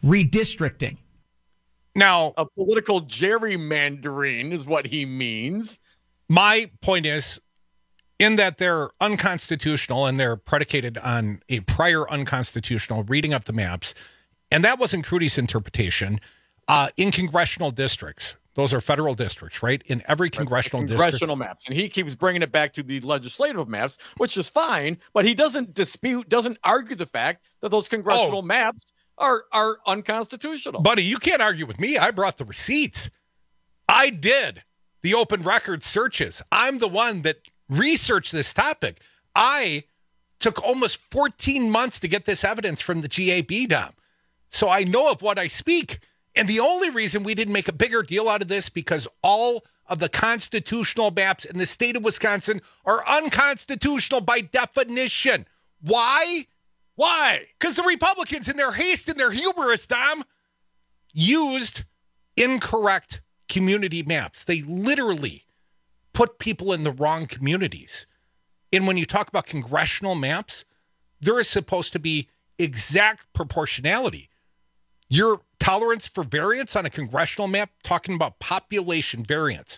redistricting. Now, a political gerrymandering is what he means. My point is, in that they're unconstitutional and they're predicated on a prior unconstitutional reading of the maps, and that wasn't Crudy's interpretation, uh, in congressional districts. Those are federal districts, right? In every congressional right, district. Congressional maps. And he keeps bringing it back to the legislative maps, which is fine, but he doesn't dispute, doesn't argue the fact that those congressional oh. maps are, are unconstitutional. Buddy, you can't argue with me. I brought the receipts. I did the open record searches. I'm the one that researched this topic. I took almost fourteen months to get this evidence from the G A B, Dom. So I know of what I speak. And the only reason we didn't make a bigger deal out of this, because all of the constitutional maps in the state of Wisconsin are unconstitutional by definition. Why? Why? Because the Republicans, in their haste and their hubris, Dom, used incorrect community maps. They literally put people in the wrong communities. And when you talk about congressional maps, there is supposed to be exact proportionality. Your tolerance for variance on a congressional map, talking about population variance,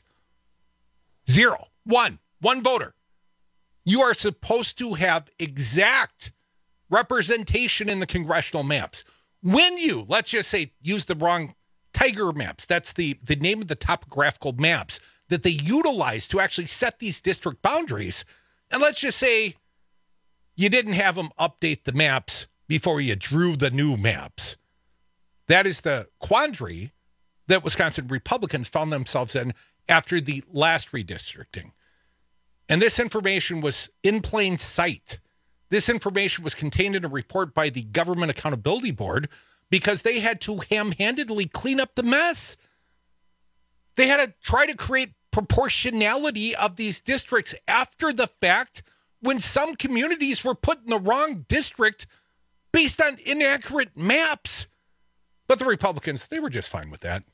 zero, one, one voter. You are supposed to have exact representation in the congressional maps. When you, let's just say, use the wrong Tiger maps, that's the, the name of the topographical maps that they utilize to actually set these district boundaries. And let's just say you didn't have them update the maps before you drew the new maps. That is the quandary that Wisconsin Republicans found themselves in after the last redistricting. And this information was in plain sight. This information was contained in a report by the Government Accountability Board because they had to ham-handedly clean up the mess. They had to try to create proportionality of these districts after the fact when some communities were put in the wrong district based on inaccurate maps. But the Republicans, they were just fine with that.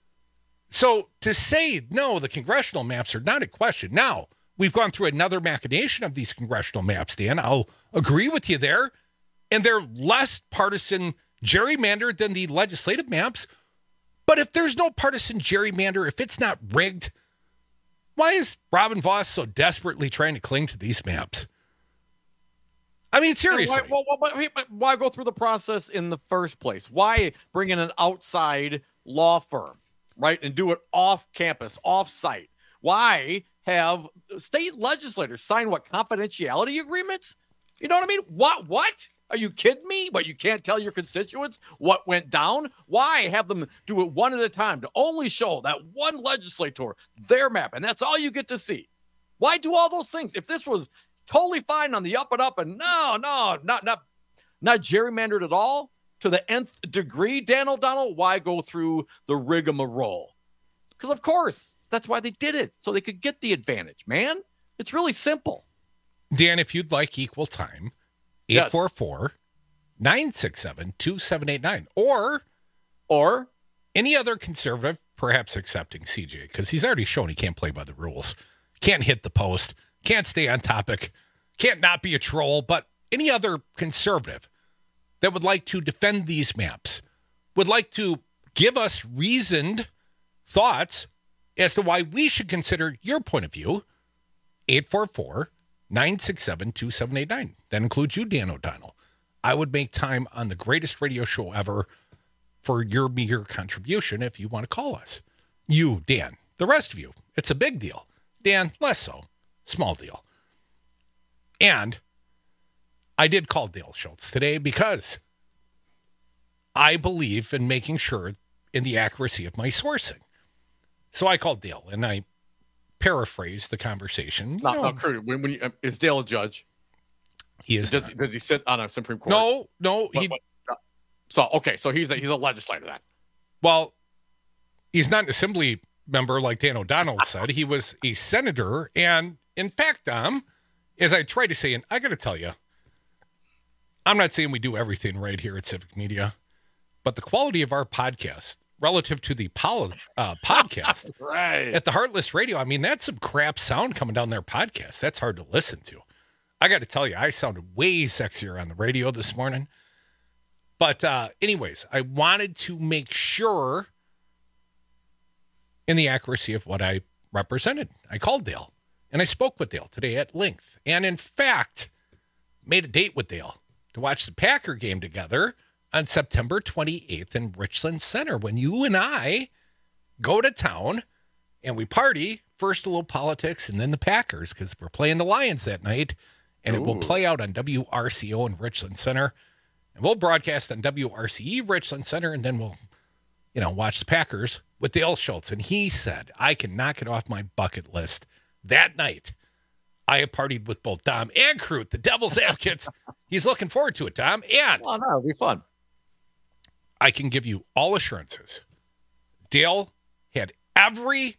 So to say, no, the congressional maps are not in question. Now, we've gone through another machination of these congressional maps, Dan. I'll agree with you there. And they're less partisan gerrymandered than the legislative maps. But if there's no partisan gerrymander, if it's not rigged, why is Robin Vos so desperately trying to cling to these maps? I mean, seriously. Why, why, why, why go through the process in the first place? Why bring in an outside law firm, right, and do it off campus, off site? Why have state legislators sign what, confidentiality agreements? You know what I mean? What? What? Are you kidding me? But you can't tell your constituents what went down? Why have them do it one at a time to only show that one legislator their map, and that's all you get to see? Why do all those things? If this was totally fine on the up and up, and no, no, not not not gerrymandered at all to the nth degree, Dan O'Donnell, why go through the rigmarole? Because of course, that's why they did it, so they could get the advantage, man. It's really simple. Dan, if you'd like equal time, eight four four, nine six seven, two seven eight nine. Or, or any other conservative, perhaps excepting C J, because he's already shown he can't play by the rules. Can't hit the post. Can't stay on topic, can't not be a troll, but any other conservative that would like to defend these maps, would like to give us reasoned thoughts as to why we should consider your point of view, eight four four, nine six seven, two seven eight nine. That includes you, Dan O'Donnell. I would make time on the greatest radio show ever for your meager contribution if you want to call us. You, Dan. The rest of you, it's a big deal. Dan, less so. Small deal. And I did call Dale Schultz today because I believe in making sure in the accuracy of my sourcing. So I called Dale and I paraphrased the conversation. No, no, Kurt, when, when you, uh, is Dale a judge? He is. Does, does he sit on a Supreme Court? No, no. What, he, what, uh, so, okay, so he's a, he's a legislator then. Well, he's not an assembly member like Dan O'Donnell said. He was a senator. And in fact, um, as I tried to say, and I got to tell you, I'm not saying we do everything right here at Civic Media, but the quality of our podcast relative to the pol- uh, podcast right. at the Heartless Radio, I mean, that's some crap sound coming down their podcast. That's hard to listen to. I got to tell you, I sounded way sexier on the radio this morning. But uh, anyways, I wanted to make sure in the accuracy of what I represented. I called Dale, and I spoke with Dale today at length. And in fact, made a date with Dale to watch the Packer game together on September twenty-eighth in Richland Center, when you and I go to town and we party. First a little politics and then the Packers, because we're playing the Lions that night, and Ooh. It will play out on W R C O in Richland Center. And we'll broadcast on W R C E Richland Center, and then we'll, you know, watch the Packers with Dale Schultz. And he said, I can knock it off my bucket list. That night, I have partied with both Dom and Crute, the Devil's Advocates. He's looking forward to it, Dom. And oh, no, it'll be fun. I can give you all assurances. Dale had every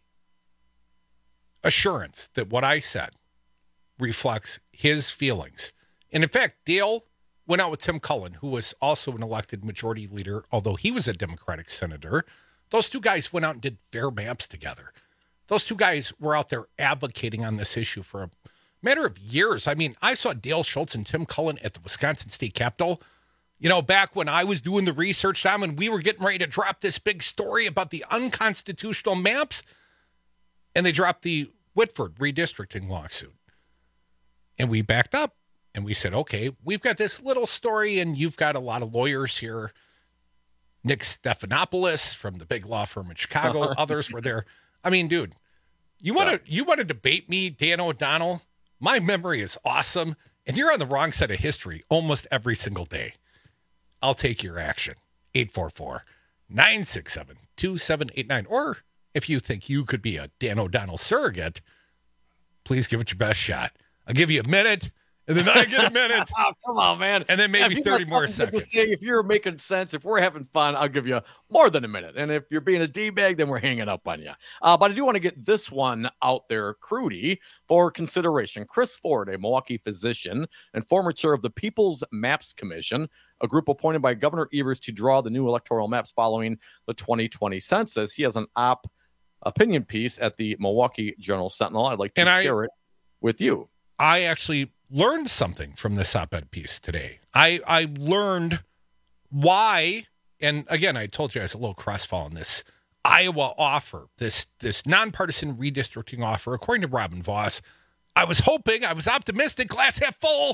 assurance that what I said reflects his feelings. And in fact, Dale went out with Tim Cullen, who was also an elected majority leader, although he was a Democratic senator. Those two guys went out and did fair maps together. Those two guys were out there advocating on this issue for a matter of years. I mean, I saw Dale Schultz and Tim Cullen at the Wisconsin State Capitol, you know, back when I was doing the research time and we were getting ready to drop this big story about the unconstitutional maps, and they dropped the Whitford redistricting lawsuit. And we backed up and we said, okay, we've got this little story and you've got a lot of lawyers here. Nick Stephanopoulos from the big law firm in Chicago. Others were there. I mean, dude, you want to you want to debate me, Dan O'Donnell? My memory is awesome, and you're on the wrong side of history almost every single day. I'll take your action. eight four four, nine six seven, two seven eight nine. Or if you think you could be a Dan O'Donnell surrogate, please give it your best shot. I'll give you a minute, and then I get a minute. Oh, come on, man. And then maybe thirty more seconds. Say, if you're making sense, if we're having fun, I'll give you more than a minute. And if you're being a D-bag, then we're hanging up on you. Uh, but I do want to get this one out there, Crudy, for consideration. Chris Ford, a Milwaukee physician and former chair of the People's Maps Commission, a group appointed by Governor Evers to draw the new electoral maps following the twenty twenty census. He has an op opinion piece at the Milwaukee Journal Sentinel. I'd like to and share I, it with you. I actually learned something from this op-ed piece today. I, I learned why, and again, I told you I was a little crestfallen, this Iowa offer, this, this nonpartisan redistricting offer, according to Robin Voss. I was hoping, I was optimistic, glass half full.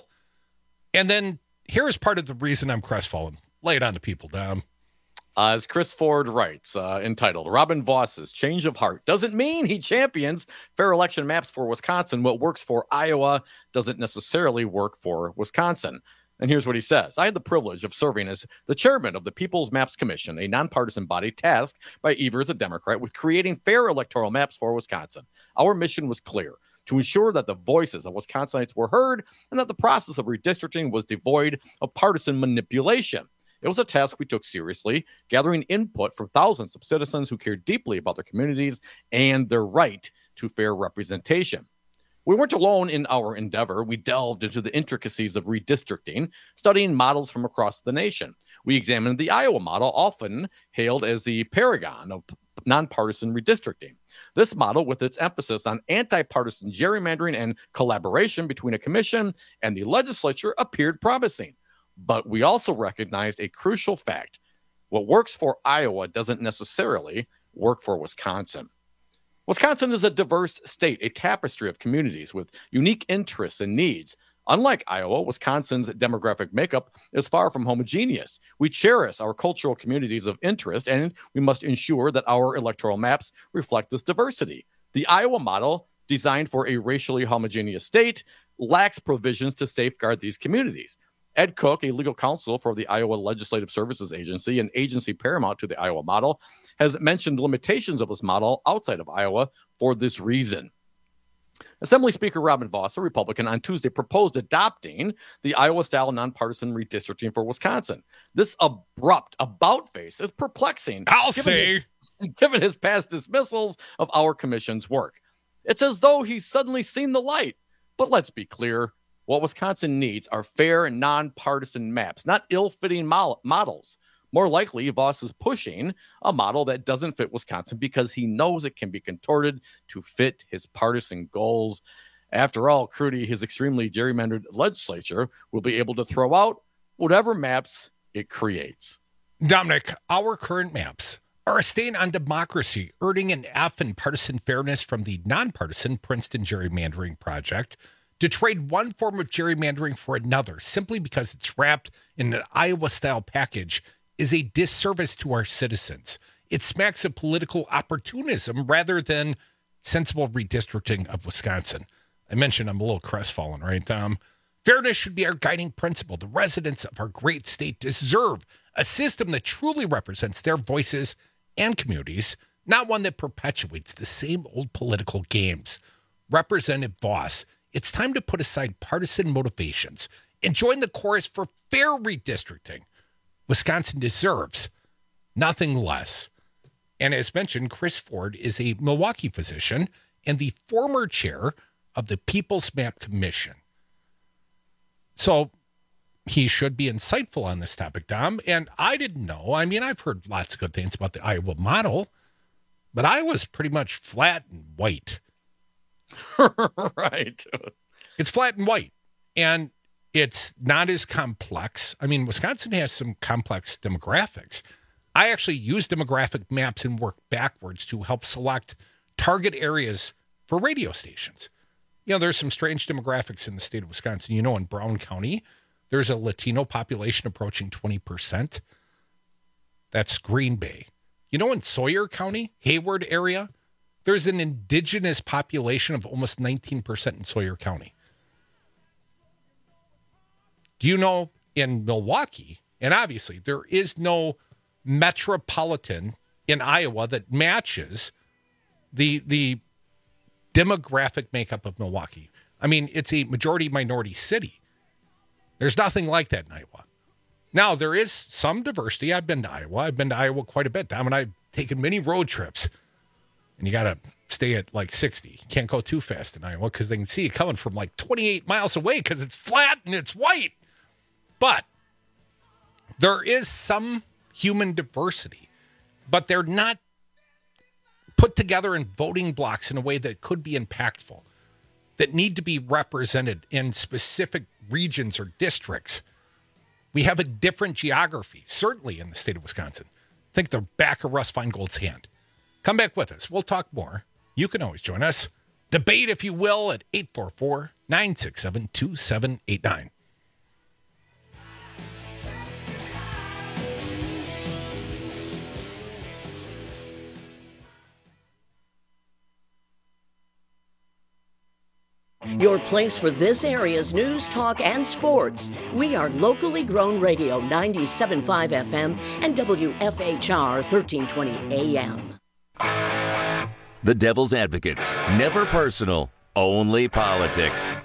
And then here's part of the reason I'm crestfallen. Lay it on the people, Dom. Uh, as Chris Ford writes, uh, entitled, Robin Voss's change of heart doesn't mean he champions fair election maps for Wisconsin. What works for Iowa doesn't necessarily work for Wisconsin. And here's what he says. I had the privilege of serving as the chairman of the People's Maps Commission, a nonpartisan body tasked by Evers, a Democrat, with creating fair electoral maps for Wisconsin. Our mission was clear: to ensure that the voices of Wisconsinites were heard and that the process of redistricting was devoid of partisan manipulation. It was a task we took seriously, gathering input from thousands of citizens who cared deeply about their communities and their right to fair representation. We weren't alone in our endeavor. We delved into the intricacies of redistricting, studying models from across the nation. We examined the Iowa model, often hailed as the paragon of nonpartisan redistricting. This model, with its emphasis on anti-partisan gerrymandering and collaboration between a commission and the legislature, appeared promising. But we also recognized a crucial fact. What works for Iowa doesn't necessarily work for Wisconsin. Wisconsin is a diverse state, a tapestry of communities with unique interests and needs. Unlike Iowa, Wisconsin's demographic makeup is far from homogeneous. We cherish our cultural communities of interest, and we must ensure that our electoral maps reflect this diversity. The Iowa model, designed for a racially homogeneous state, lacks provisions to safeguard these communities. Ed Cook, a legal counsel for the Iowa Legislative Services Agency, an agency paramount to the Iowa model, has mentioned limitations of this model outside of Iowa for this reason. Assembly Speaker Robin Voss, a Republican, on Tuesday proposed adopting the Iowa-style nonpartisan redistricting for Wisconsin. This abrupt about-face is perplexing. I'll given say. His, given his past dismissals of our commission's work. It's as though he's suddenly seen the light. But let's be clear. What Wisconsin needs are fair and nonpartisan maps, not ill-fitting mo- models. More likely, Voss is pushing a model that doesn't fit Wisconsin because he knows it can be contorted to fit his partisan goals. After all, Crudy, his extremely gerrymandered legislature, will be able to throw out whatever maps it creates. Dominic, our current maps are a stain on democracy, earning an F in partisan fairness from the nonpartisan Princeton Gerrymandering Project. To trade one form of gerrymandering for another simply because it's wrapped in an Iowa-style package is a disservice to our citizens. It smacks of political opportunism rather than sensible redistricting of Wisconsin. I mentioned I'm a little crestfallen, right, Tom? Fairness should be our guiding principle. The residents of our great state deserve a system that truly represents their voices and communities, not one that perpetuates the same old political games. Representative Voss, it's time to put aside partisan motivations and join the chorus for fair redistricting. Wisconsin deserves nothing less. And as mentioned, Chris Ford is a Milwaukee physician and the former chair of the People's Map Commission. So he should be insightful on this topic, Dom. And I didn't know. I mean, I've heard lots of good things about the Iowa model, but I was pretty much flat and white. Right. It's flat and white. And it's not as complex. I mean, Wisconsin has some complex demographics. I actually use demographic maps and work backwards to help select target areas for radio stations. You know, there's some strange demographics in the state of Wisconsin. You know, in Brown County, there's a Latino population approaching twenty percent. That's Green Bay. You know, in Sawyer County, Hayward area, there's an indigenous population of almost nineteen percent in Sawyer County. Do you know in Milwaukee, and obviously there is no metropolitan in Iowa that matches the the demographic makeup of Milwaukee. I mean, it's a majority minority city. There's nothing like that in Iowa. Now, there is some diversity. I've been to Iowa. I've been to Iowa quite a bit. Dom and I've taken many road trips. And you got to stay at like sixty. You can't go too fast in Iowa because they can see you coming from like twenty-eight miles away because it's flat and it's white. But there is some human diversity, but they're not put together in voting blocks in a way that could be impactful, that need to be represented in specific regions or districts. We have a different geography, certainly in the state of Wisconsin. Think the back of Russ Feingold's hand. Come back with us. We'll talk more. You can always join us. Debate, if you will, at eight four four, nine six seven, two seven eight nine. Your place for this area's news, talk, and sports. We are locally grown radio ninety-seven point five F M and W F H R thirteen twenty A M. The Devil's Advocates. Never personal, only politics.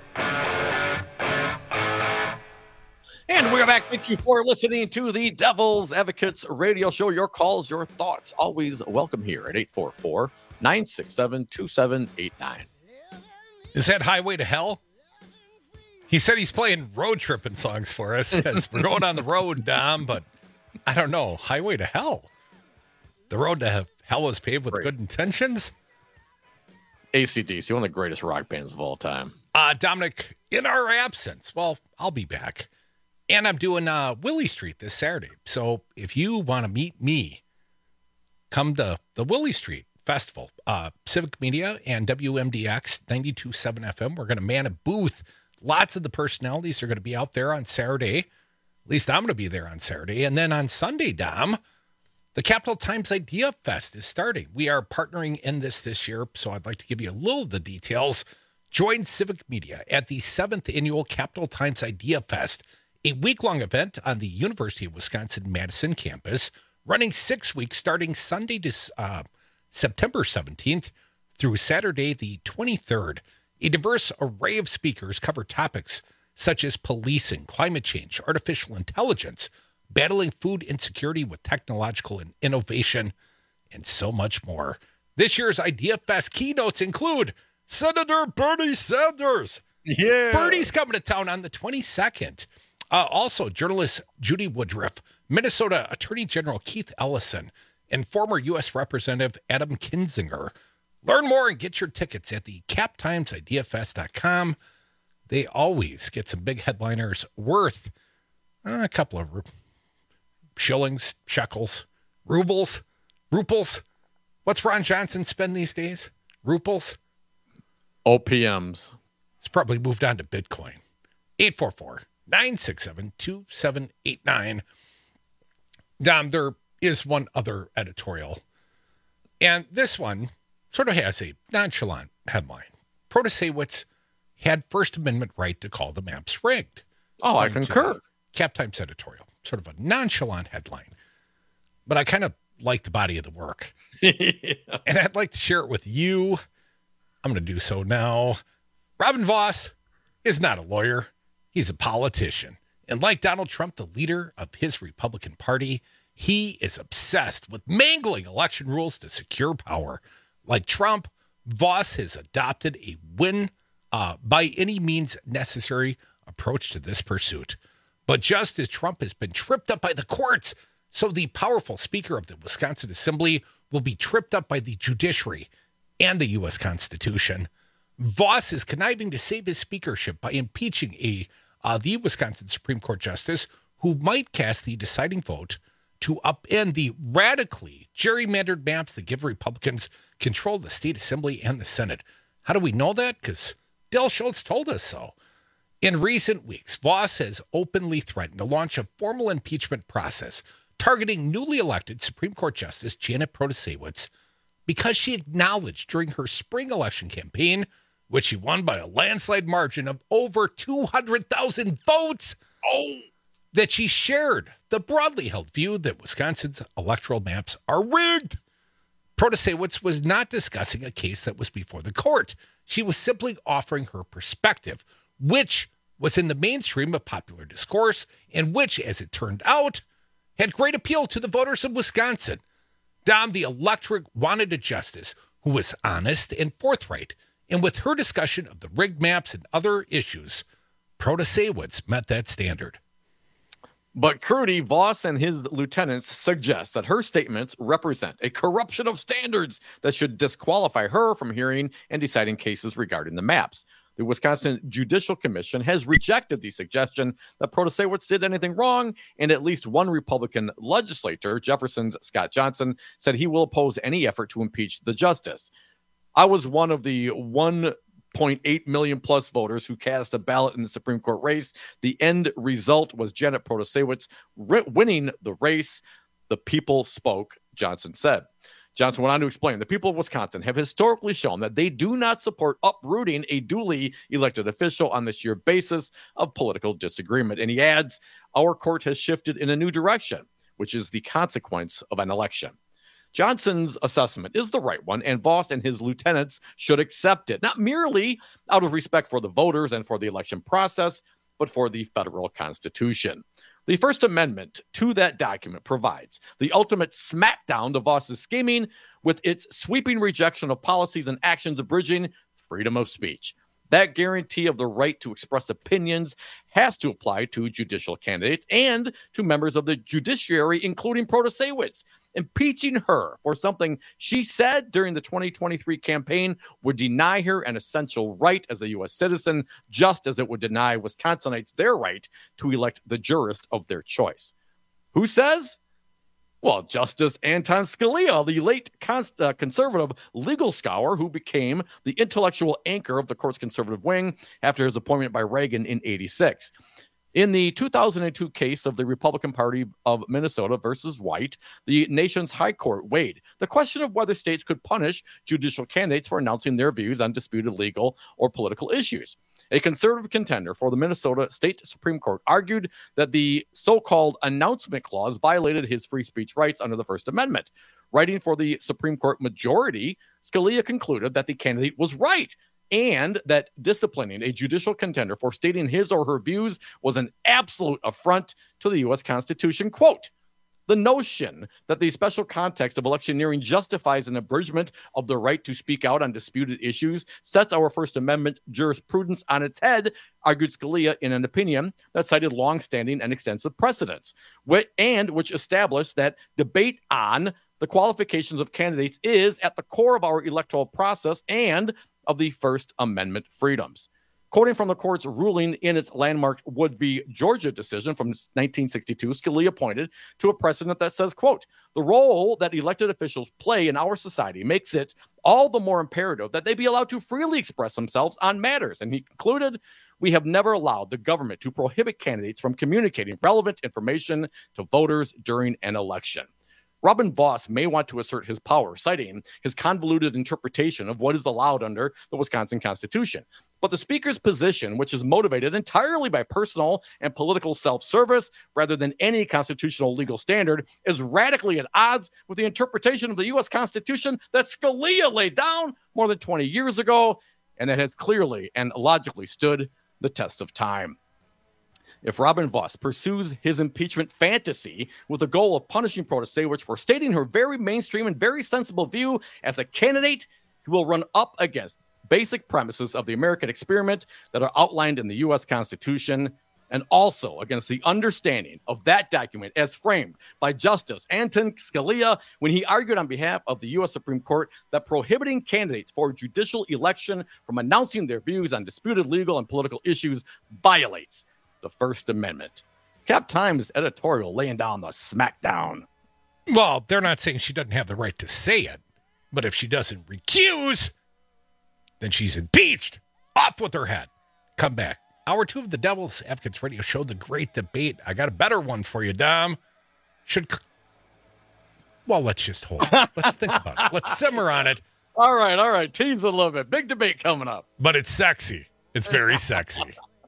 And we're back. Thank you for listening to the Devil's Advocates radio show. Your calls, your thoughts, always welcome here at eight four four, nine six seven, two seven eight nine. Is that Highway to Hell? He said he's playing road tripping songs for us because we're going on the road, Dom, but I don't know. Highway to Hell. The road to hell is paved with Great. good intentions. A C D C, one of the greatest rock bands of all time. Uh, Dominic, in our absence, well, I'll be back. And I'm doing uh, Willie Street this Saturday. So if you want to meet me, come to the Willie Street Festival. Uh, Civic Media and W M D X ninety-two point seven F M. We're going to man a booth. Lots of the personalities are going to be out there on Saturday. At least I'm going to be there on Saturday. And then on Sunday, Dom, the Capital Times Idea Fest is starting. We are partnering in this this year, so I'd like to give you a little of the details. Join Civic Media at the seventh Annual Capital Times Idea Fest, a week-long event on the University of Wisconsin-Madison campus, running six weeks starting Sunday to uh, September seventeenth through Saturday the twenty-third. A diverse array of speakers cover topics such as policing, climate change, artificial intelligence, battling food insecurity with technological and innovation, and so much more. This year's Idea Fest keynotes include Senator Bernie Sanders. Yeah. Bernie's coming to town on the twenty-second. Uh, also, journalist Judy Woodruff, Minnesota Attorney General Keith Ellison, and former U S Representative Adam Kinzinger. Learn more and get your tickets at the cap times idea fest dot com. They always get some big headliners worth uh, a couple of shillings, shekels, rubles, ruples. What's Ron Johnson spend these days? Ruples? O P Ms. It's probably moved on to Bitcoin. eight four four, nine six seven, two seven eight nine. Dom, there is one other editorial. And this one sort of has a nonchalant headline. Protasewicz had First Amendment right to call the maps rigged. Oh, I concur. Cap Times editorial. Sort of a nonchalant headline. But I kind of like the body of the work. Yeah. And I'd like to share it with you. I'm going to do so now. Robin Vos is not a lawyer. He's a politician. And like Donald Trump, the leader of his Republican Party, he is obsessed with mangling election rules to secure power. Like Trump, Vos has adopted a win uh, by any means necessary approach to this pursuit. But just as Trump has been tripped up by the courts, so the powerful Speaker of the Wisconsin Assembly will be tripped up by the judiciary and the U S Constitution. Vos is conniving to save his speakership by impeaching a uh, the Wisconsin Supreme Court justice who might cast the deciding vote to upend the radically gerrymandered maps that give Republicans control of the state assembly and the Senate. How do we know that? Because Dale Schultz told us so. In recent weeks, Vos has openly threatened to launch a formal impeachment process targeting newly elected Supreme Court Justice Janet Protasewicz because she acknowledged during her spring election campaign, which she won by a landslide margin of over two hundred thousand votes, oh. that she shared the broadly held view that Wisconsin's electoral maps are rigged. Protasewicz was not discussing a case that was before the court. She was simply offering her perspective, which was in the mainstream of popular discourse and which, as it turned out, had great appeal to the voters of Wisconsin. Dom, the electorate wanted a justice who was honest and forthright, and with her discussion of the rigged maps and other issues, Protasewicz met that standard. But Crudy, Vos, and his lieutenants suggest that her statements represent a corruption of standards that should disqualify her from hearing and deciding cases regarding the maps. The Wisconsin Judicial Commission has rejected the suggestion that Protasewicz did anything wrong, and at least one Republican legislator, Jefferson's Scott Johnson, said he will oppose any effort to impeach the justice. I was one of the one point eight million plus voters who cast a ballot in the Supreme Court race. The end result was Janet Protasewicz winning the race. The people spoke, Johnson said. Johnson went on to explain, the people of Wisconsin have historically shown that they do not support uprooting a duly elected official on the sheer basis of political disagreement. And he adds, our court has shifted in a new direction, which is the consequence of an election. Johnson's assessment is the right one, and Vos and his lieutenants should accept it, not merely out of respect for the voters and for the election process, but for the federal Constitution. The First Amendment to that document provides the ultimate smackdown to Vos's scheming with its sweeping rejection of policies and actions abridging freedom of speech. That guarantee of the right to express opinions has to apply to judicial candidates and to members of the judiciary, including Protasewicz. Impeaching her for something she said during the twenty twenty-three campaign would deny her an essential right as a U S citizen, just as it would deny Wisconsinites their right to elect the jurist of their choice. Who says? Well, Justice Anton Scalia, the late cons- uh, conservative legal scholar who became the intellectual anchor of the court's conservative wing after his appointment by Reagan in eighty-six. In the two thousand two case of the Republican Party of Minnesota versus White, the nation's high court weighed the question of whether states could punish judicial candidates for announcing their views on disputed legal or political issues. A conservative contender for the Minnesota State Supreme Court argued that the so-called announcement clause violated his free speech rights under the First Amendment. Writing for the Supreme Court majority, Scalia concluded that the candidate was right and that disciplining a judicial contender for stating his or her views was an absolute affront to the U S Constitution. Quote, the notion that the special context of electioneering justifies an abridgment of the right to speak out on disputed issues sets our First Amendment jurisprudence on its head, argued Scalia in an opinion that cited longstanding and extensive precedents, and which established that debate on the qualifications of candidates is at the core of our electoral process and of the First Amendment freedoms. Quoting from the court's ruling in its landmark would-be Georgia decision from nineteen sixty-two, Scalia pointed to a precedent that says, quote, the role that elected officials play in our society makes it all the more imperative that they be allowed to freely express themselves on matters. And he concluded, we have never allowed the government to prohibit candidates from communicating relevant information to voters during an election. Robin Vos may want to assert his power, citing his convoluted interpretation of what is allowed under the Wisconsin Constitution. But the Speaker's position, which is motivated entirely by personal and political self-service rather than any constitutional legal standard, is radically at odds with the interpretation of the U S Constitution that Scalia laid down more than twenty years ago, and that has clearly and logically stood the test of time. If Robin Vos pursues his impeachment fantasy with the goal of punishing protesters, which for stating her very mainstream and very sensible view as a candidate, he will run up against basic premises of the American experiment that are outlined in the U S Constitution, and also against the understanding of that document as framed by Justice Anton Scalia when he argued on behalf of the U S Supreme Court that prohibiting candidates for judicial election from announcing their views on disputed legal and political issues violates the First Amendment. Cap Times editorial laying down the smackdown. Well, they're not saying she doesn't have the right to say it, but if she doesn't recuse, then she's impeached. Off with her head. Come back. Hour two of the Devil's Advocates Radio Show, The Great Debate. I got a better one for you, Dom. Should, well, let's just hold it. Let's think about it. Let's simmer on it. All right, all right. Tease a little bit. Big debate coming up. But it's sexy. It's very sexy.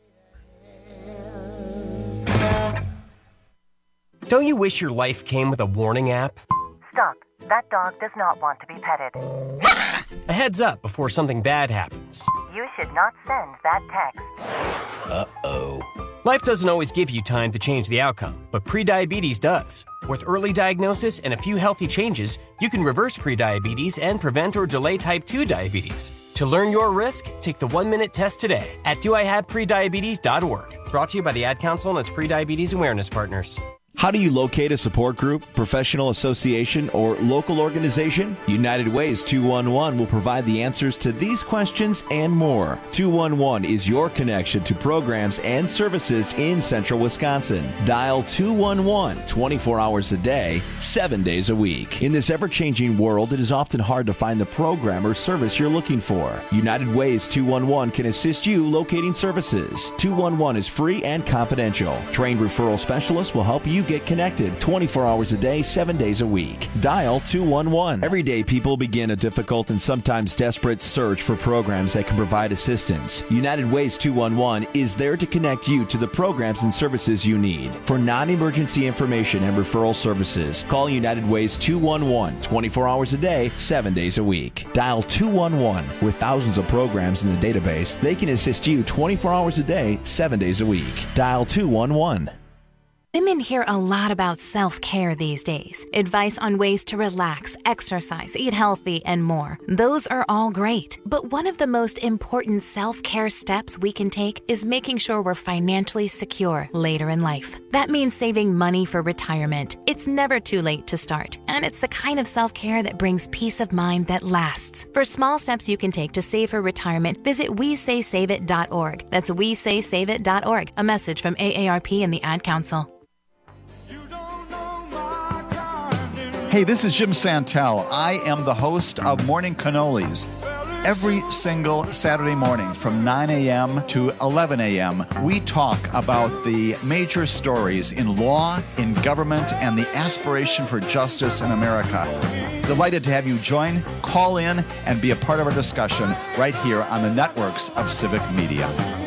Don't you wish your life came with a warning app? Stop. That dog does not want to be petted. A heads up before something bad happens. You should not send that text. Uh-oh. Life doesn't always give you time to change the outcome, but prediabetes does. With early diagnosis and a few healthy changes, you can reverse prediabetes and prevent or delay type two diabetes. To learn your risk, take the one-minute test today at do I have prediabetes dot org. Brought to you by the Ad Council and its prediabetes awareness partners. How do you locate a support group, professional association, or local organization? United Ways two one one will provide the answers to these questions and more. two one one is your connection to programs and services in central Wisconsin. Dial two one one twenty-four hours a day, seven days a week. In this ever-changing world, it is often hard to find the program or service you're looking for. United Ways two one one can assist you locating services. two one one is free and confidential. Trained referral specialists will help you get connected twenty-four hours a day, seven days a week. Dial two one one. Every day, people begin a difficult and sometimes desperate search for programs that can provide assistance. United Ways two one one is there to connect you to the programs and services you need. For non-emergency information and referral services, call United Ways two one one twenty-four hours a day, seven days a week. Dial two one one. With thousands of programs in the database, they can assist you twenty-four hours a day, seven days a week. Dial two one one. Women hear a lot about self-care these days. Advice on ways to relax, exercise, eat healthy, and more. Those are all great. But one of the most important self-care steps we can take is making sure we're financially secure later in life. That means saving money for retirement. It's never too late to start. And it's the kind of self-care that brings peace of mind that lasts. For small steps you can take to save for retirement, visit we say save it dot org. That's we say save it dot org. A message from A A R P and the Ad Council. Hey, this is Jim Santel. I am the host of Morning Cannolis. Every single Saturday morning from nine a.m. to eleven a.m., we talk about the major stories in law, in government, and the aspiration for justice in America. Delighted to have you join, call in, and be a part of our discussion right here on the networks of Civic Media.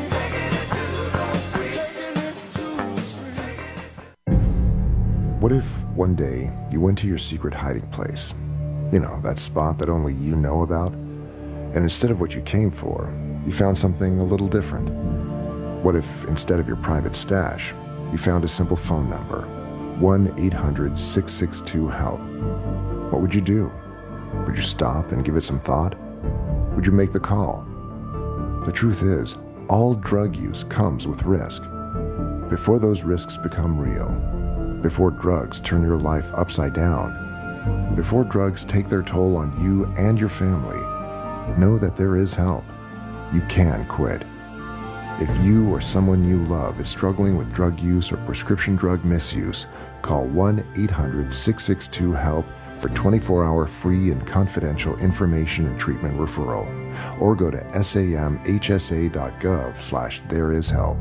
What if one day you went to your secret hiding place? You know, that spot that only you know about? And instead of what you came for, you found something a little different. What if instead of your private stash, you found a simple phone number, one eight hundred six six two HELP? What would you do? Would you stop and give it some thought? Would you make the call? The truth is, all drug use comes with risk. Before those risks become real, before drugs turn your life upside down, before drugs take their toll on you and your family, know that there is help. You can quit. If you or someone you love is struggling with drug use or prescription drug misuse, call one eight hundred six six two HELP for twenty-four hour free and confidential information and treatment referral, or go to samhsa.gov slash there is help.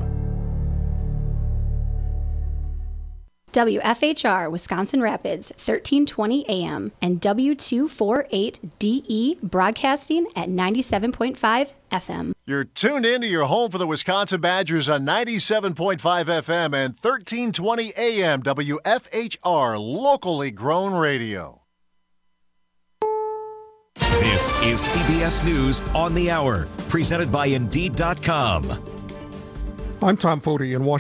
W F H R Wisconsin Rapids, thirteen twenty A M, and W two forty-eight D E broadcasting at ninety-seven point five F M. You're tuned in to your home for the Wisconsin Badgers on ninety-seven point five F M and thirteen twenty A M, W F H R, locally grown radio. This is C B S News on the Hour, presented by Indeed dot com. I'm Tom Foti in Washington.